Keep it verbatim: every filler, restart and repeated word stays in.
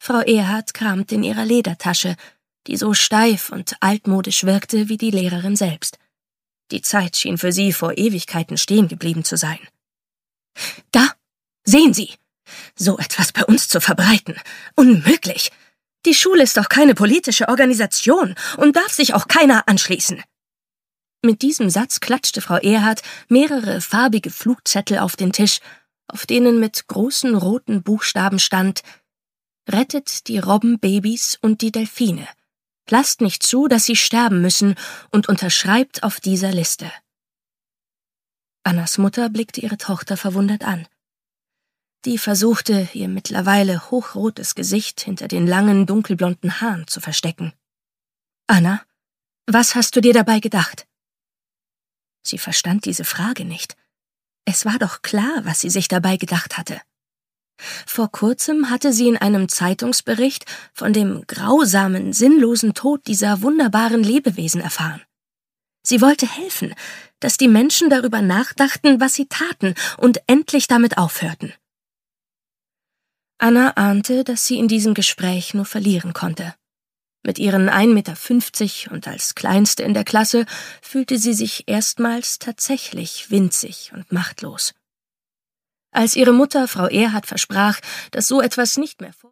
Frau Erhardt kramte in ihrer Ledertasche, die so steif und altmodisch wirkte wie die Lehrerin selbst. Die Zeit schien für sie vor Ewigkeiten stehen geblieben zu sein. »Da, sehen Sie! So etwas bei uns zu verbreiten. Unmöglich! Die Schule ist doch keine politische Organisation und darf sich auch keiner anschließen.« Mit diesem Satz klatschte Frau Erhardt mehrere farbige Flugzettel auf den Tisch, auf denen mit großen roten Buchstaben stand: »Rettet die Robbenbabys und die Delfine. Lasst nicht zu, dass sie sterben müssen, und unterschreibt auf dieser Liste.« Annas Mutter blickte ihre Tochter verwundert an. Die versuchte, ihr mittlerweile hochrotes Gesicht hinter den langen, dunkelblonden Haaren zu verstecken. »Anna, was hast du dir dabei gedacht?« Sie verstand diese Frage nicht. Es war doch klar, was sie sich dabei gedacht hatte. Vor kurzem hatte sie in einem Zeitungsbericht von dem grausamen, sinnlosen Tod dieser wunderbaren Lebewesen erfahren. Sie wollte helfen, dass die Menschen darüber nachdachten, was sie taten, und endlich damit aufhörten. Anna ahnte, dass sie in diesem Gespräch nur verlieren konnte. Mit ihren ein Meter fünfzig und als Kleinste in der Klasse fühlte sie sich erstmals tatsächlich winzig und machtlos. Als ihre Mutter Frau Erhardt versprach, dass so etwas nicht mehr vor